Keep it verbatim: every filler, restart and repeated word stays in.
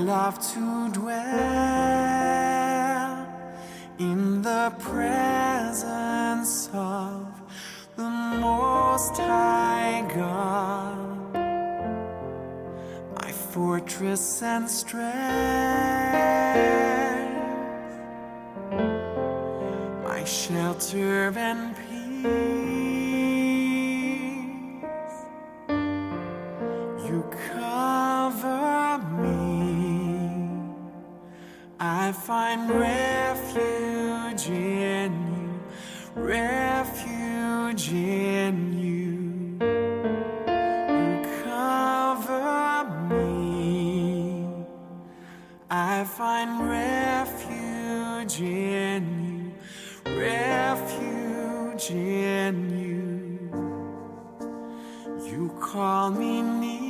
love to dwell in the presence of the Most High God, my fortress and strength, my shelter and peace. You cover me, I find refuge in you, refuge in you. You cover me, I find refuge in you, refuge in you. You call me near